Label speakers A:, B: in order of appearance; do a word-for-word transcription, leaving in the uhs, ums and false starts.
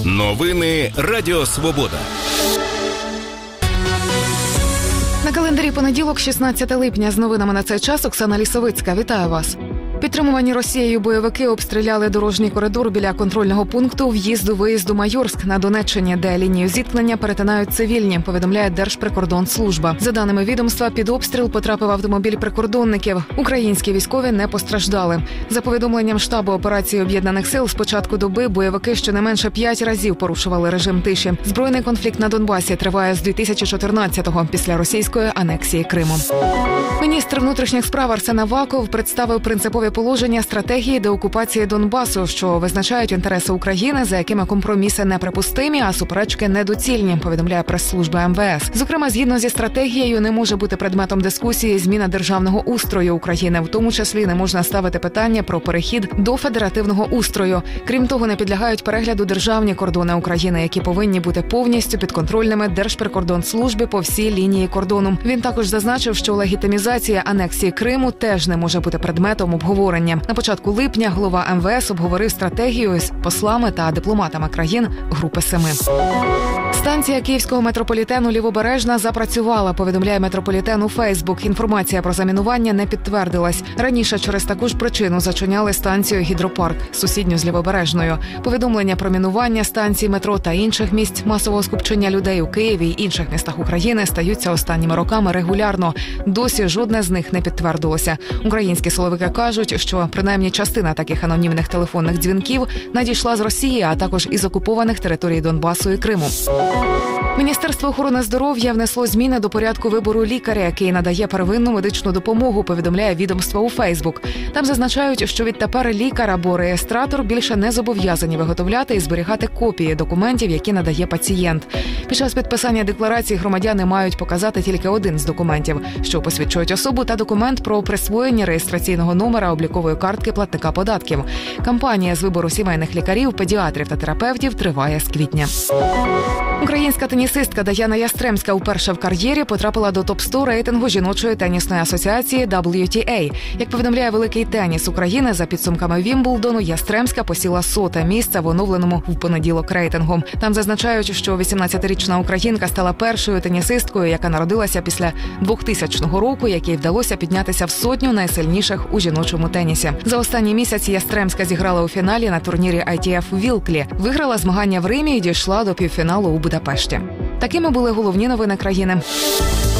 A: Новини Радіо Свобода.
B: На календарі понеділок, шістнадцяте липня. З новинами на цей час Оксана Лісовицька. Вітаю вас. Підтримувані Росією бойовики обстріляли дорожній коридор біля контрольного пункту в'їзду-виїзду Майорськ на Донеччині, де лінію зіткнення перетинають цивільні, повідомляє Держприкордонслужба. За даними відомства, під обстріл потрапив автомобіль прикордонників. Українські військові не постраждали. За повідомленням штабу операції Об'єднаних сил, з початку доби бойовики щонайменше п'ять разів порушували режим тиші. Збройний конфлікт на Донбасі триває з дві тисячі чотирнадцятого, після російської анексії Криму. Міністр внутрішніх справ Арсен Аваков представив принципові положення стратегії деокупації Донбасу, що визначають інтереси України, за якими компроміси неприпустимі, а суперечки недоцільні, повідомляє прес-служба ем ве ес. Зокрема, згідно зі стратегією, не може бути предметом дискусії зміна державного устрою України, в тому числі не можна ставити питання про перехід до федеративного устрою. Крім того, не підлягають перегляду державні кордони України, які повинні бути повністю підконтрольними Держприкордонслужбі по всій лінії кордону. Він також зазначив, що легітимізація анексії Криму теж не може бути предметом обговорення. На початку липня голова ем ве ес обговорив стратегію з послами та дипломатами країн Групи Семи. Станція Київського метрополітену «Лівобережна» запрацювала, повідомляє метрополітен у Фейсбук. Інформація про замінування не підтвердилась. Раніше через таку ж причину зачиняли станцію «Гідропарк», сусідню з Лівобережною. Повідомлення про мінування станцій метро та інших місць масового скупчення людей у Києві й інших містах України стаються останніми роками регулярно. Досі жодне з них не підтвердилося. Українські силовики кажуть, що принаймні частина таких анонімних телефонних дзвінків надійшла з Росії, а також із окупованих територій Донбасу і Криму. Міністерство охорони здоров'я внесло зміни до порядку вибору лікаря, який надає первинну медичну допомогу, повідомляє відомство у Фейсбук. Там зазначають, що відтепер лікар або реєстратор більше не зобов'язані виготовляти і зберігати копії документів, які надає пацієнт. Під час підписання декларації громадяни мають показати тільки один з документів, що посвідчують особу, та документ про присвоєння реєстраційного номера облікової картки платника податків. Кампанія з вибору сімейних лікарів, педіатрів та терапевтів триває з квітня. Українська тенісистка Даяна Ястремська вперше в кар'єрі потрапила до топ сто рейтингу жіночої тенісної асоціації дабл ю ті ей. Як повідомляє Великий теніс України, за підсумками Вімблдону, Ястремська посіла соте місце в оновленому в понеділок рейтингу. Там зазначають, що вісімнадцятирічна українка стала першою тенісисткою, яка народилася після двохтисячного року, якій вдалося піднятися в сотню найсильніших у жіночому тенісі. За останній місяць Ястремська зіграла у фіналі на турнірі ай ті еф Вілклі, виграла змагання в Римі і дійшла до півфіналу у Будапешті. Такими були головні новини країни.